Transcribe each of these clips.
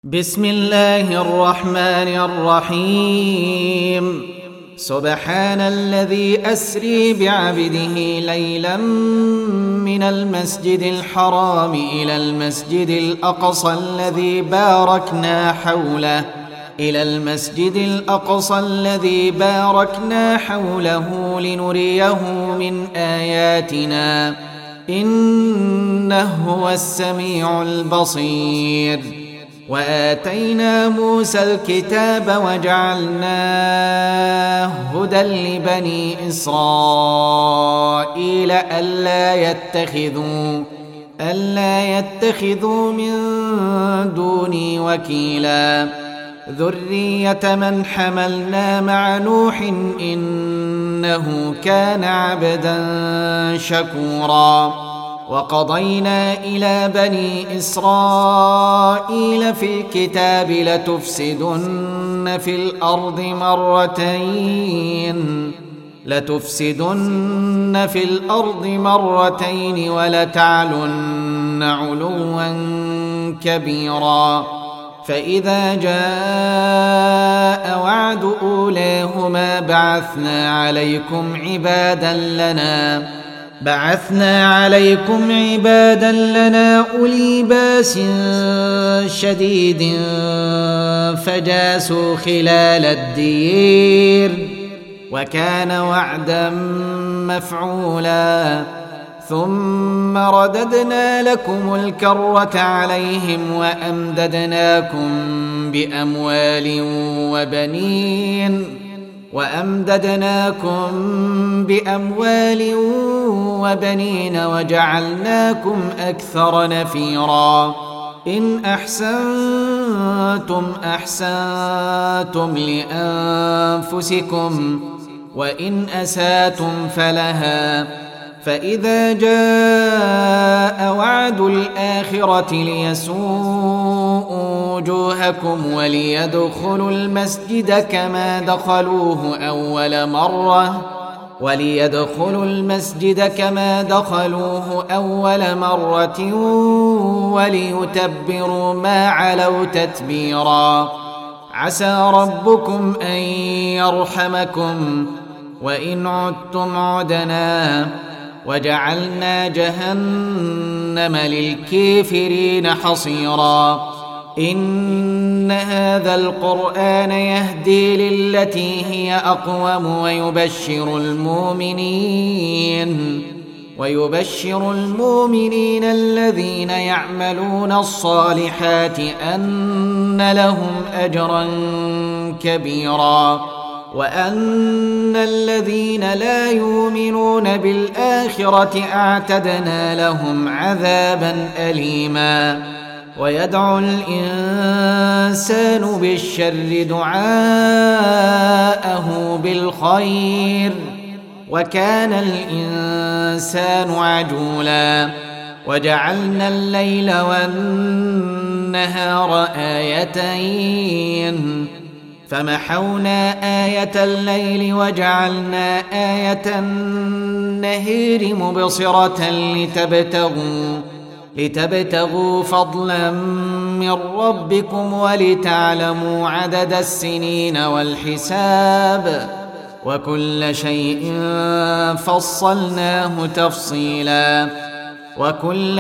بسم الله الرحمن الرحيم. سبحان الذي أسري بعبده ليلا من المسجد الحرام إلى المسجد الأقصى الذي باركنا حوله لنريه من آياتنا إنه هو السميع البصير. وآتينا موسى الكتاب وجعلناه هدى لبني إسرائيل ألا يتخذوا من دوني وكيلا ذرية من حملنا مع نوح إنه كان عبدا شكورا. وقضينا إلى بني إسرائيل في الكتاب لتفسدن في الأرض مرتين ولتعلن علوا كبيرا. فإذا جاء وعد أولاهما بعثنا عليكم عبادا لنا أولي باس شديد فجاسوا خلال الدير وكان وعدا مفعولا. ثم رددنا لكم الكرة عليهم وأمددناكم بأموال وبنين وجعلناكم أكثر نفيرا. إن أحسنتم لأنفسكم وإن أساتم فلها. فإذا جاء وعد الآخرة ليسوءوا وجوهكم وليدخلوا المسجد كما دخلوه أول مرة وليتبروا ما علوا تتبيرا. عسى ربكم أن يرحمكم وإن عدتم عدنا وجعلنا جهنم للكافرين حصيرا. إن هذا القرآن يهدي للتي هي أقوم ويبشر المؤمنين الذين يعملون الصالحات أن لهم أجرا كبيرا. وأن الذين لا يؤمنون بالآخرة أعتدنا لهم عذابا أليما. ويدعو الإنسان بالشر دعاءه بالخير وكان الإنسان عجولا. وجعلنا الليل والنهار آيتين فمحونا آية الليل وجعلنا آية النهار مبصرة لتبتغوا فضلا من ربكم ولتعلموا عدد السنين والحساب وكل شيء فصلناه تفصيلا. وكل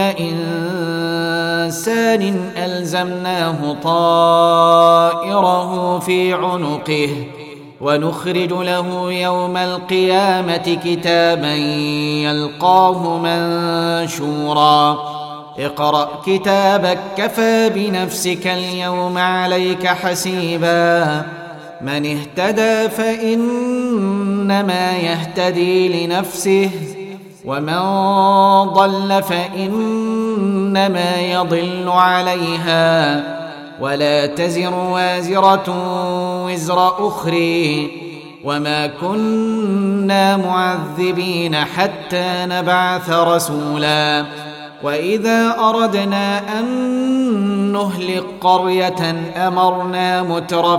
إنسان ألزمناه طائره في عنقه ونخرج له يوم القيامة كتابا يلقاه منشورا. اقرأ كتابك كفى بنفسك اليوم عليك حسيبا. من اهتدى فإنما يهتدي لنفسه ومن ضل فإنما يضل عليها ولا تزر وازرة وزر أخرى وما كنا معذبين حتى نبعث رسولا. وإذا أردنا أن نهلك قرية أمرنا متر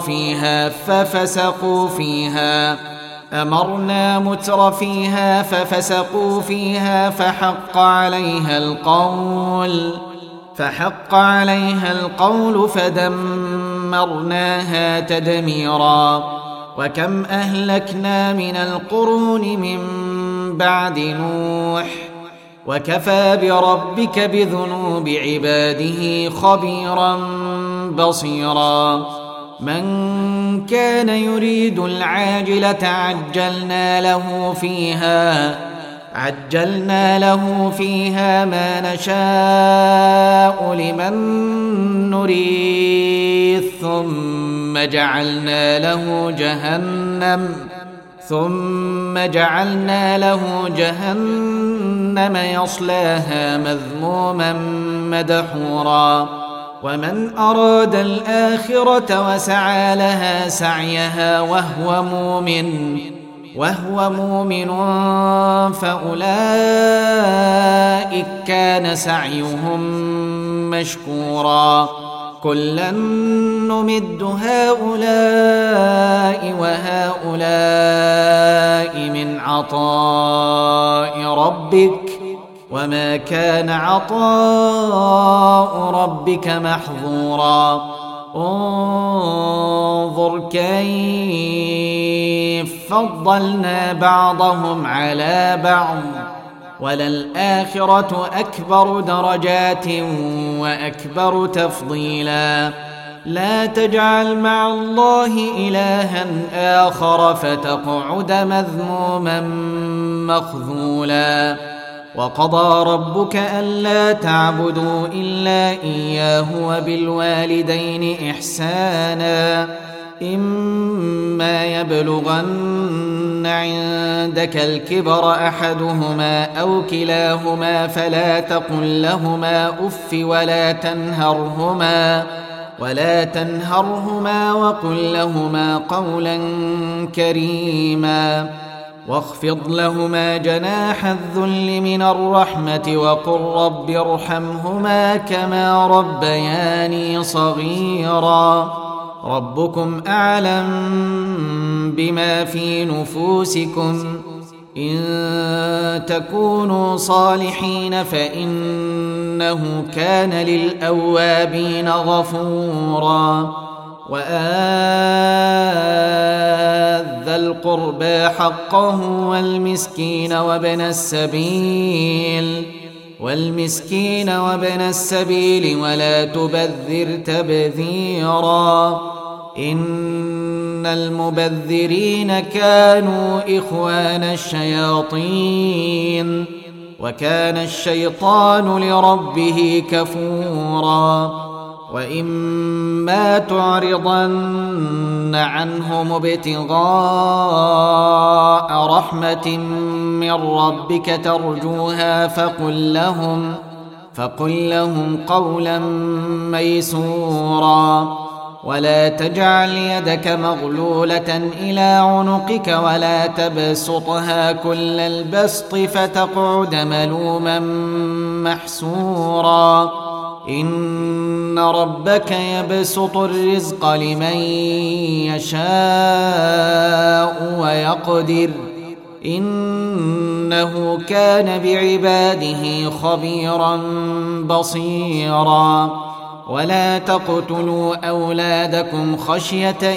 فيها ففسقوا فيها فحق عليها القول فدمرناها تدميرا وكم أهلكنا من القرون من بعد نوح وكفى بربك بذنوب عباده خبيرا بصيرا من كان يريد العاجلة عجلنا له فيها ما نشاء لمن نريد ثم جعلنا له جهنم يصلاها مذموما مدحورا ومن أراد الآخرة وسعى لها سعيها وهو مؤمن فأولئك كان سعيهم مشكورا كلا نمد هؤلاء وهؤلاء من عطاء ربك وما كان عطاء ربك محظورا انظر كيف فضلنا بعضهم على بعض وللآخرة أكبر درجات وأكبر تفضيلا لا تجعل مع الله إلها آخر فتقعد مذموما مخذولا وقضى ربك ألا تعبدوا إلا إياه وبالوالدين إحسانا إما يبلغن عندك الكبر أحدهما أو كلاهما فلا تقل لهما أف ولا تنهرهما وقل لهما قولا كريما واخفض لهما جناح الذل من الرحمة وقل رب ارحمهما كما ربياني صغيرا ربكم أعلم بما في نفوسكم إن تكونوا صالحين فإنه كان للأوابين غفورا وآت ذا القربى حقه والمسكين وابن السبيل ولا تبذر تبذيرا إن المبذرين كانوا إخوان الشياطين وكان الشيطان لربه كفورا وإما تعرضن عنهم ابتغاء رحمة من ربك ترجوها فقل لهم قولا ميسورا ولا تجعل يدك مغلولة إلى عنقك ولا تبسطها كل البسط فتقعد ملوما محسورا إن ربك يبسط الرزق لمن يشاء ويقدر إنه كان بعباده خبيرا بصيرا ولا تقتلوا أولادكم خشية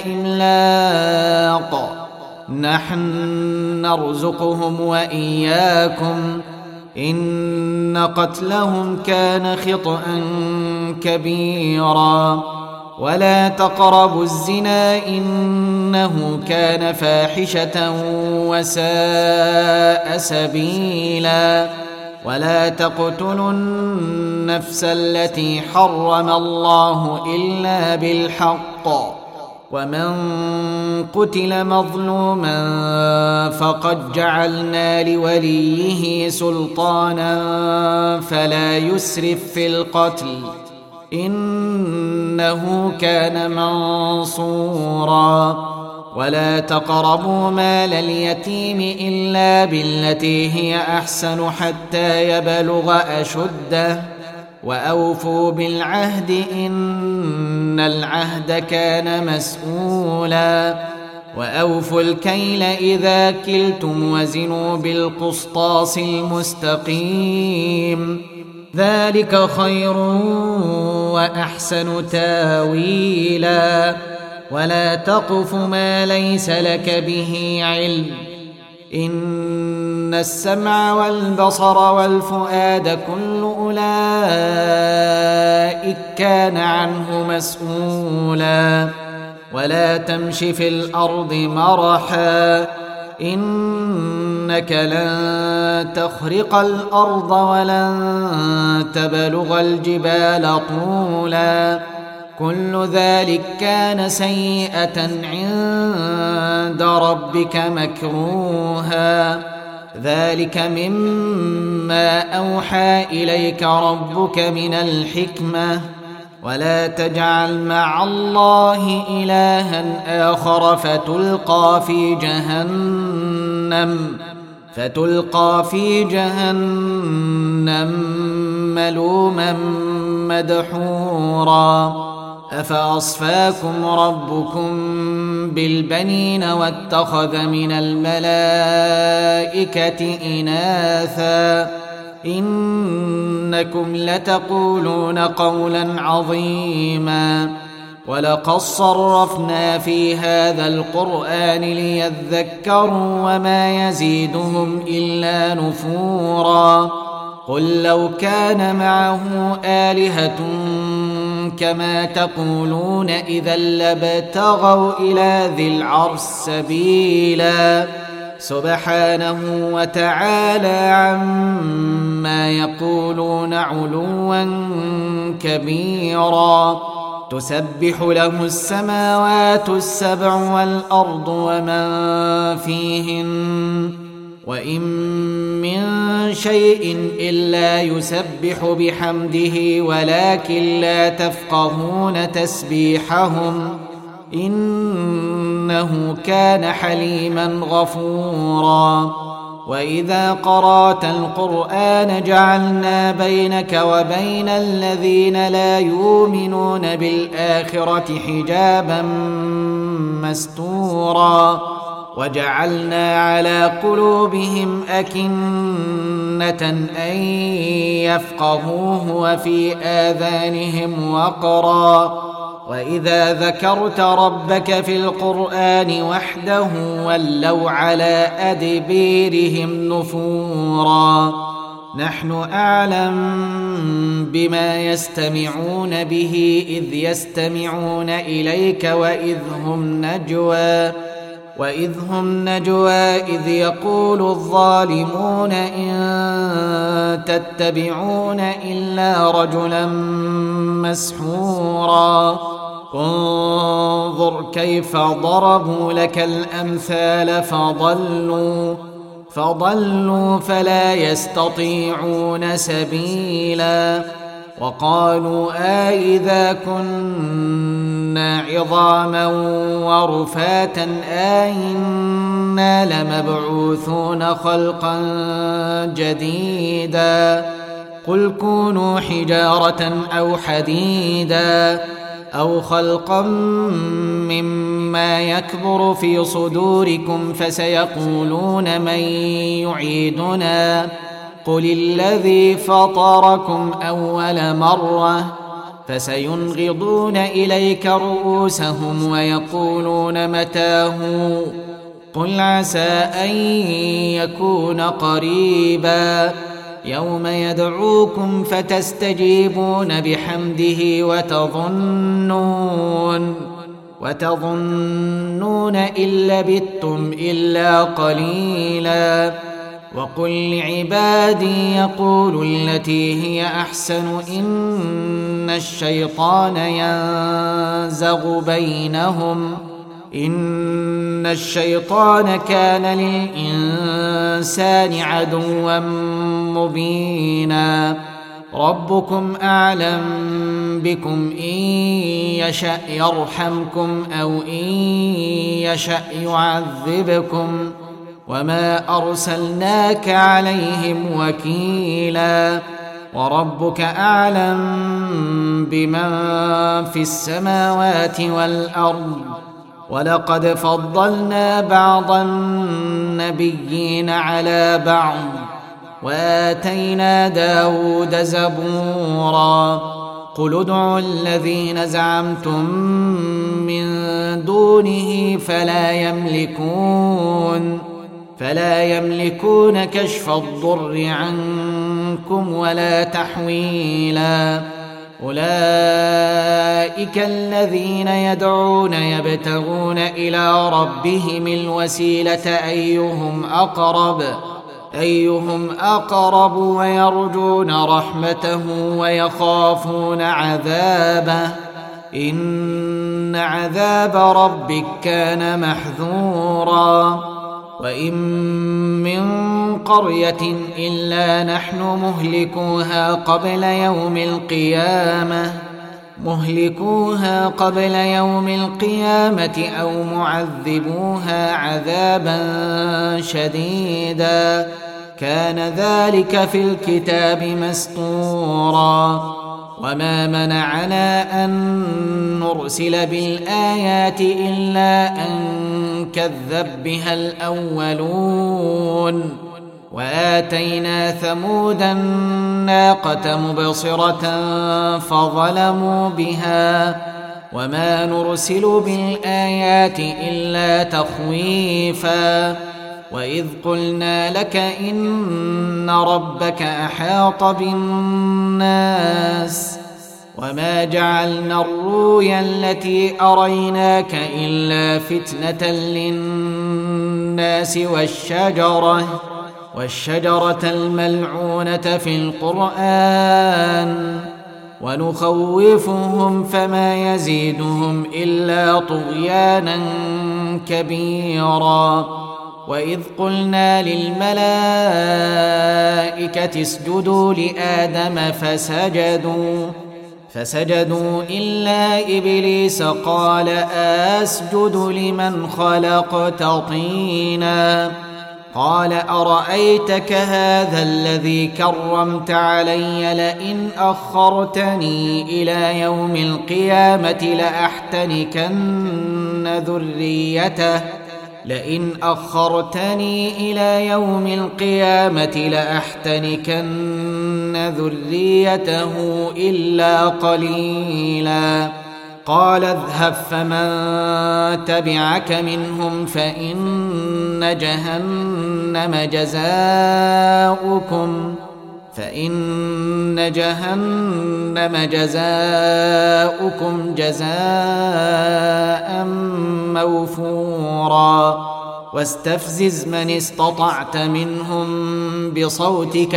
إملاق نحن نرزقهم وإياكم إن قتلهم كان خطأ كبيرا ولا تقربوا الزنا إنه كان فاحشة وساء سبيلا ولا تقتلوا النفس التي حرم الله إلا بالحق ومن قتل مظلوما فقد جعلنا لوليه سلطانا فلا يسرف في القتل إنه كان منصورا ولا تقربوا مال اليتيم إلا بالتي هي أحسن حتى يبلغ أشده وأوفوا بالعهد إن العهد كان مسؤولا وأوفوا الكيل إذا كلتم وزنوا بالقسطاس المستقيم ذلك خير وأحسن تاويلا ولا تقف ما ليس لك به علم إن السمع والبصر والفؤاد كل أولئك كان عنه مسؤولا ولا تمش في الأرض مرحا إنك لن تخرق الأرض ولن تبلغ الجبال طولا كل ذلك كان سيئة عند ربك مكروها ذلك مما أوحى إليك ربك من الحكمة ولا تجعل مع الله إلها آخر فتلقى في جهنم ملوما مدحورا أفأصفاكم ربكم بالبنين واتخذ من الملائكة إناثا إنكم لتقولون قولا عظيما ولقد صرفنا في هذا القرآن ليذكروا وما يزيدهم إلا نفورا قل لو كان معه آلهة كما تقولون إذا لابتغوا إلى ذي العرش سبيلا سبحانه وتعالى عما يقولون علوا كبيرا تسبح له السماوات السبع والأرض ومن فيهن وإن من شيء إلا يسبح بحمده ولكن لا تفقهون تسبيحهم إنه كان حليما غفورا وإذا قرأت القرآن جعلنا بينك وبين الذين لا يؤمنون بالآخرة حجابا مستورا وجعلنا على قلوبهم أكنة أن يفقهوه وفي آذانهم وقرا وإذا ذكرت ربك في القرآن وحده ولوا على أدبيرهم نفورا نحن أعلم بما يستمعون به إذ يستمعون إليك وإذ هم نجوى إذ يقول الظالمون إن تتبعون إلا رجلا مسحورا انظر كيف ضربوا لك الأمثال فضلوا فلا يستطيعون سبيلا وقالوا أإذا كنا عظاما ورفاتا أإنا لمبعوثون خلقا جديدا قل كونوا حجارة أو حديدا أو خلقا مما يكبر في صدوركم فسيقولون من يعيدنا قل الذي فطركم أول مرة فسينغضون إليك رؤوسهم ويقولون متاه قل عسى أن يكون قريبا يوم يدعوكم فتستجيبون بحمده وتظنون إن لبثتم إلا قليلا وقل لعبادي يقولوا التي هي أحسن إن الشيطان كان للإنسان عدوا مبينا ربكم أعلم بكم إن يشأ يرحمكم أو إن يشأ يعذبكم وما أرسلناك عليهم وكيلا وربك أعلم بمن في السماوات والأرض ولقد فضلنا بعض النبيين على بعض وآتينا داود زبورا قل ادعوا الذين زعمتم من دونه فلا يملكون كشف الضر عنكم ولا تحويلا أولئك الذين يدعون يبتغون إلى ربهم الوسيلة أيهم أقرب ويرجون رحمته ويخافون عذابه إن عذاب ربك كان محذورا وإن من قرية إلا نحن مهلكوها قبل يوم القيامة أو معذبوها عذابا شديدا كان ذلك في الكتاب مسطورا وما منعنا أن نرسل بالآيات إلا أن كذب بها الأولون وآتينا ثمود الناقة مبصرة فظلموا بها وما نرسل بالآيات إلا تخويفا وإذ قلنا لك إن ربك أحاط بالناس وما جعلنا الرؤيا التي أريناك إلا فتنة للناس والشجرة الملعونة في القرآن ونخوفهم فما يزيدهم إلا طغيانا كبيرا وإذ قلنا للملائكة اسجدوا لآدم فسجدوا إلا إبليس قال أسجد لمن خلقت طينا قال أرأيتك هذا الذي كرمت علي لئن أخرتني إلى يوم القيامة لأحتنكن ذريته إلا قليلا قال اذهب فمن تبعك منهم فإن جهنم جزاؤكم جزاء موفورا واستفزز من استطعت منهم بصوتك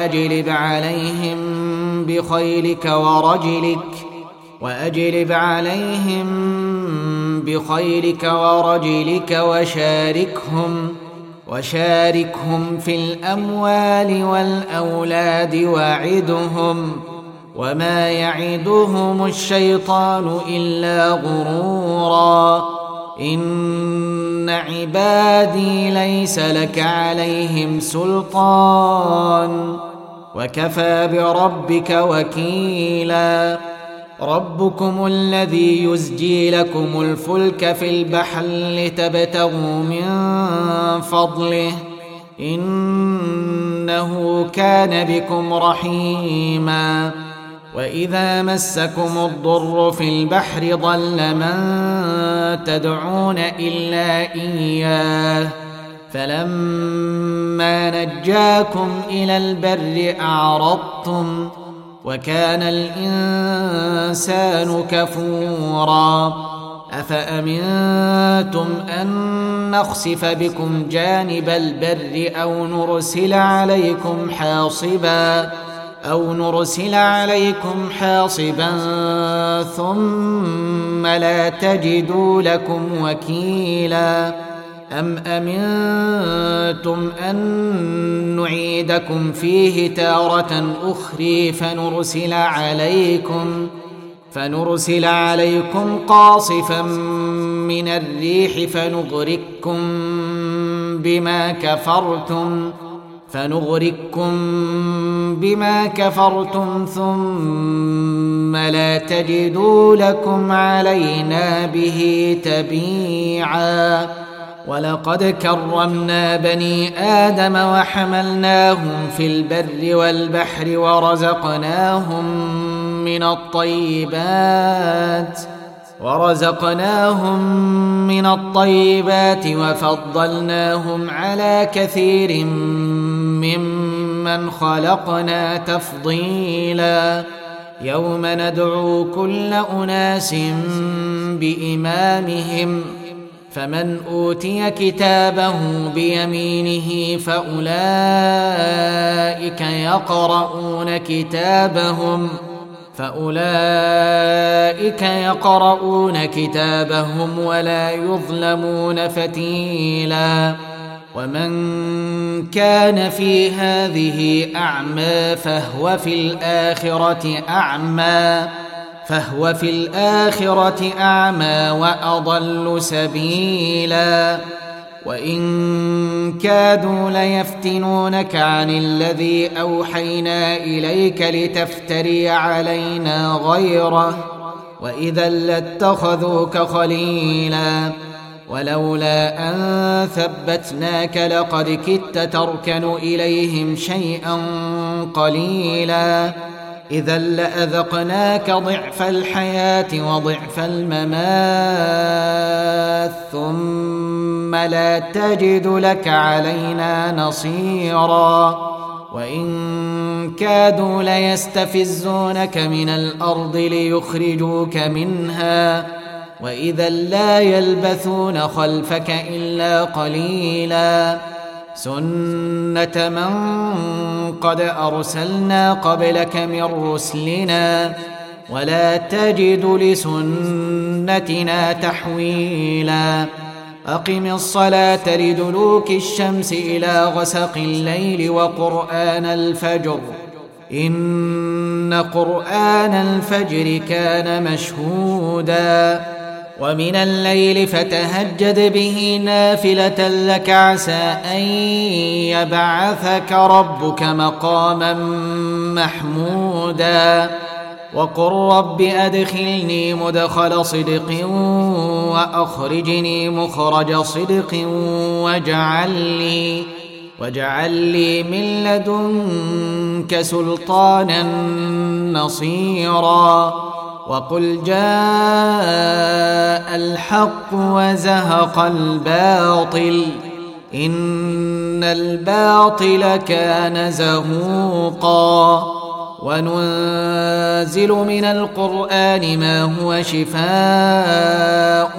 وأجلب عليهم بخيلك ورجلك وشاركهم في الأموال والأولاد وعدهم وما يعدهم الشيطان إلا غرورا إن عبادي ليس لك عليهم سلطان وكفى بربك وكيلا ربكم الذي يزجي لكم الفلك في البحر لتبتغوا من فضله إنه كان بكم رحيما وإذا مسكم الضر في البحر ضل من تدعون إلا إياه فلما نجاكم إلى البر أعرضتم وكان الإنسان كفورا أفأمنتم أن نخسف بكم جانب البر أو نرسل عليكم حاصبا ثم لا تجدوا لكم وكيلا أم أمنتم أن نعيدكم فيه تارة أخرى فنرسل عليكم قاصفا من الريح فنغرقكم بما كفرتم ثم لا تجدوا لكم علينا به تبيعا ولقد كرمنا بني آدم وحملناهم في البر والبحر ورزقناهم من الطيبات وفضلناهم على كثير ممن خلقنا تفضيلا. يوم ندعو كل أناس بإمامهم فمن أوتي كتابه بيمينه فأولئك يقرؤون كتابهم ولا يظلمون فتيلا. ومن كان في هذه أعمى فهو في الآخرة أعمى وأضل سبيلا. وإن كادوا ليفتنونك عن الذي أوحينا إليك لتفتري علينا غيره وإذا لاتخذوك خليلا. ولولا أن ثبتناك لقد كدت تركن إليهم شيئا قليلا. إذا لأذقناك ضعف الحياة وضعف الممات ثم لا تجد لك علينا نصيرا. وإن كادوا ليستفزونك من الأرض ليخرجوك منها وإذا لا يلبثون خلفك إلا قليلا. سنة من قد أرسلنا قبلك من رسلنا ولا تجد لسنتنا تحويلا. أقم الصلاة لدلوك الشمس إلى غسق الليل وقرآن الفجر إن قرآن الفجر كان مشهودا. ومن الليل فتهجد به نافلة لك عسى أن يبعثك ربك مقاما محمودا. وقل رب أدخلني مدخل صدق وأخرجني مخرج صدق واجعل لي من لدنك سلطانا نصيرا. وقل جاء الحق وزهق الباطل إن الباطل كان زهوقا. وننزل من القرآن ما هو شفاء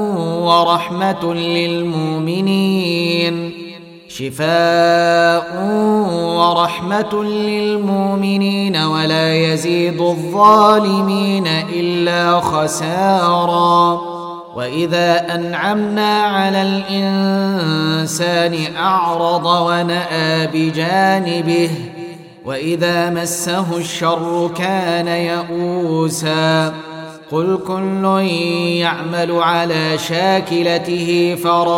ورحمة للمؤمنين ولا يزيد الظالمين إلا خسارا. وإذا أنعمنا على الإنسان أعرض ونأى بجانبه وإذا مسه الشر كان يئوسا. قل كل يعمل على شاكلته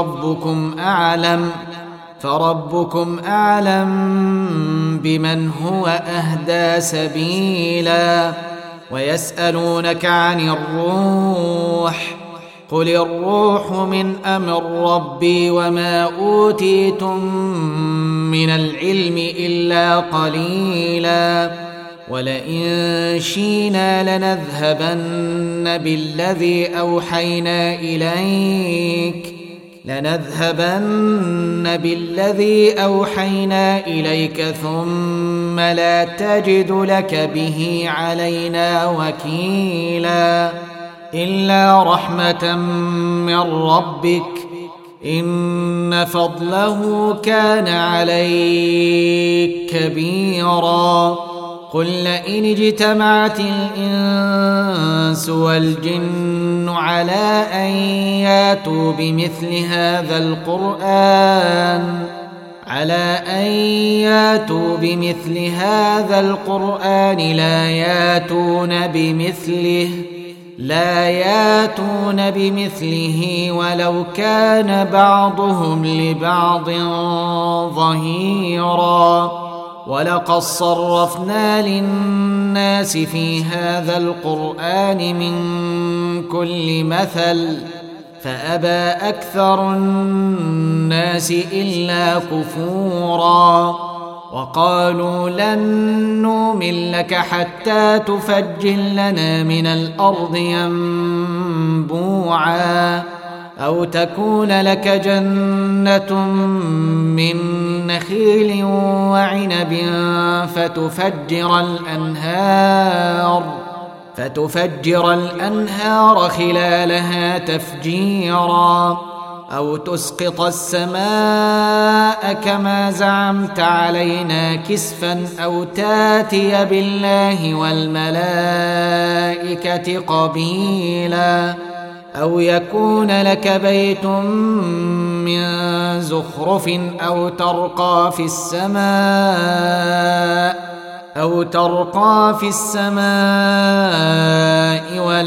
فربكم أعلم بمن هو أهدى سبيلا. ويسألونك عن الروح قل الروح من أمر ربي وما أوتيتم من العلم إلا قليلا. ولئن شئنا لنذهبن بالذي أوحينا إليك ثم لا تجد لك به علينا وكيلا. إلا رحمة من ربك إن فضله كان عليك كبيرا. قل لئن اجتمعت الإنس والجن على أن ياتوا بمثل هذا القرآن لا ياتون بمثله ولو كان بعضهم لبعض ظهيرا. ولقد صرفنا للناس في هذا القرآن من كل مثل فأبى أكثر الناس إلا كفورا وقالوا لن نؤمن لك حتى تفجر لنا من الأرض ينبوعا أو تكون لك جنة من نخيل وعنب فتفجر الأنهار خلالها تفجيرا أو تسقط السماء كما زعمت علينا كسفا أو تاتي بالله والملائكة قبيلا أو يكون لك بيت من زخرف أو ترقى في السماء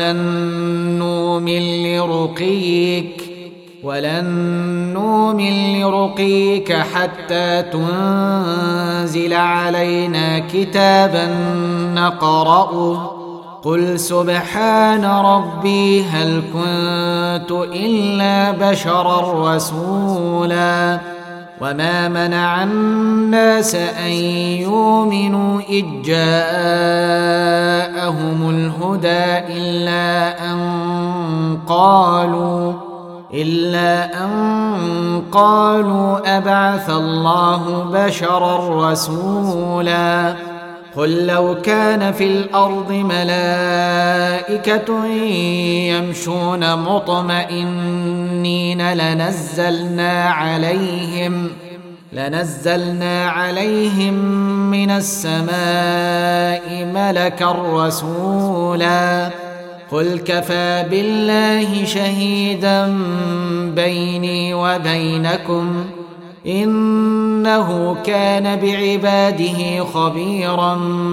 ولن نؤمن لرقيك حتى تنزل علينا كتابا نقرأه قل سبحان ربي هل كنت إلا بشرا رسولا وما منع الناس أن يؤمنوا إذ جاءهم الهدى إلا أن قالوا أبعث الله بشرا رسولا قل لو كان في الأرض ملائكة يمشون مطمئنين لنزلنا عليهم من السماء ملكا رسولا قل كفى بالله شهيدا بيني وبينكم إنه كان بعباده خبيرا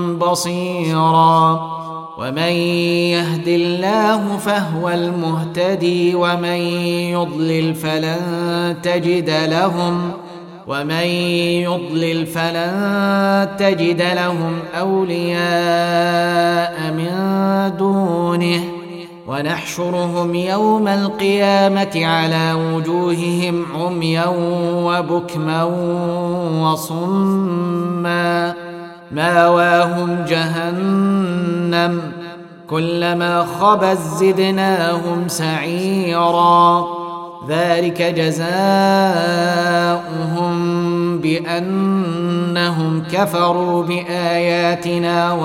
بصيرا ومن يهد الله فهو المهتدي ومن يضلل فلن تجد لهم أولياء من دونه ونحشرهم يوم القيامة على وجوههم عميا وبكما وصما ماواهم جهنم كلما خبت زدناهم سعيرا ذلك جزاؤهم بأنهم كفروا بآياتنا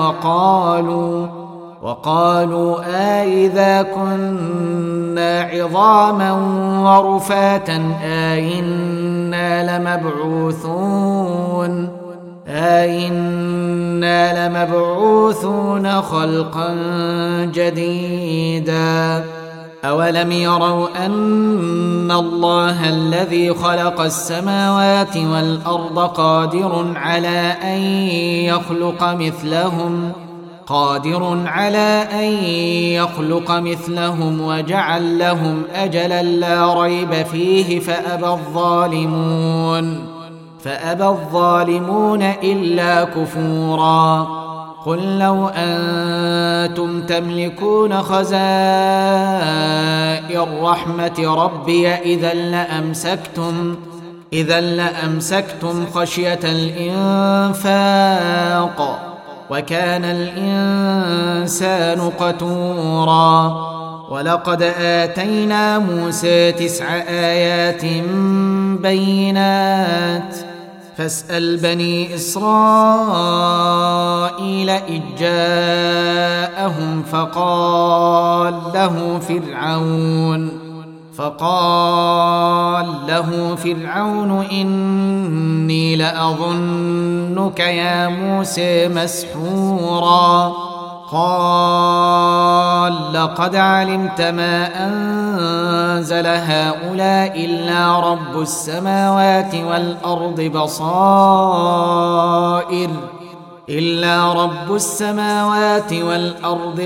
وقالوا أإذا كنا عظاما ورفاتا أإنا لمبعوثون خلقا جديدا أولم يروا أن الله الذي خلق السماوات والأرض قادر على أن يخلق مثلهم وجعل لهم أجلا لا ريب فيه فأبى الظالمون إلا كفورا قل لو أنتم تملكون خزائن رحمة ربي إذا لأمسكتم خشية الإنفاق وكان الإنسان قتورا ولقد آتينا موسى 9 آيات بينات فاسأل بني إسرائيل إذ جاءهم فقال له فرعون إني لأظنك يا موسى مسحورا قال لقد علمت ما أنزل هؤلاء إلا رب السماوات والأرض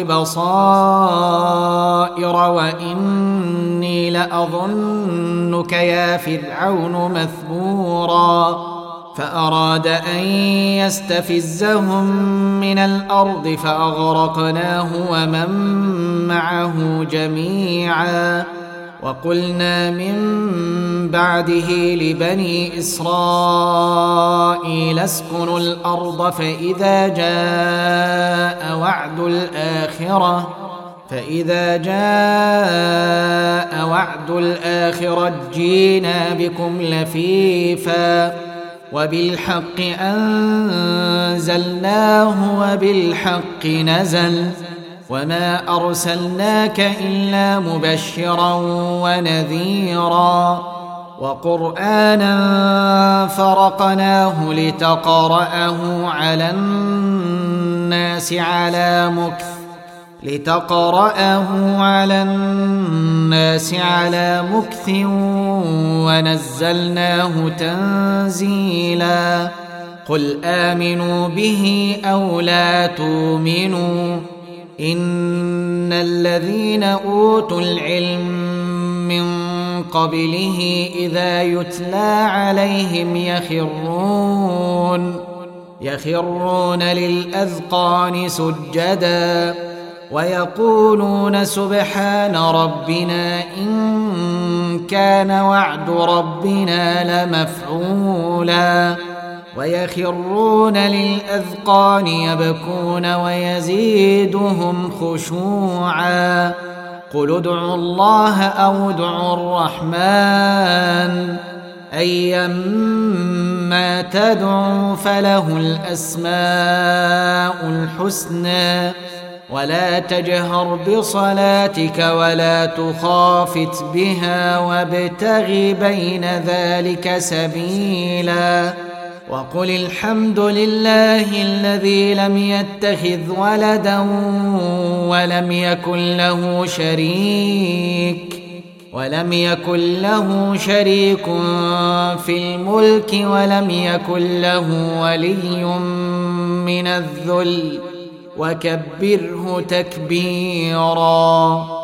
بصائر وإني لأظنك يا فرعون مثبورا فأراد أن يستفزهم من الأرض فأغرقناه ومن معه جميعا وقلنا من بعده لبني إسرائيل اسكنوا الأرض فإذا جاء وعد الآخرة جينا بكم لفيفا وبالحق أنزلناه وبالحق نزل وما أرسلناك إلا مبشرا ونذيرا وقرآنا فرقناه لتقرأه على الناس على مكث ونزلناه تنزيلا قل آمنوا به أو لا تؤمنوا إن الذين أوتوا العلم من قبله إذا يتلى عليهم يخرون للأذقان سجدا ويقولون سبحان ربنا إن كان وعد ربنا لمفعولا ويخرون للأذقان يبكون ويزيدهم خشوعا قل ادعوا الله أو ادعوا الرحمن أيما تدعوا فله الأسماء الحسنى ولا تجهر بصلاتك ولا تخافت بها وابتغ بين ذلك سبيلا وقل الحمد لله الذي لم يتخذ ولدا ولم يكن له شريك في الملك ولم يكن له ولي من الذل وكبره تكبيرا.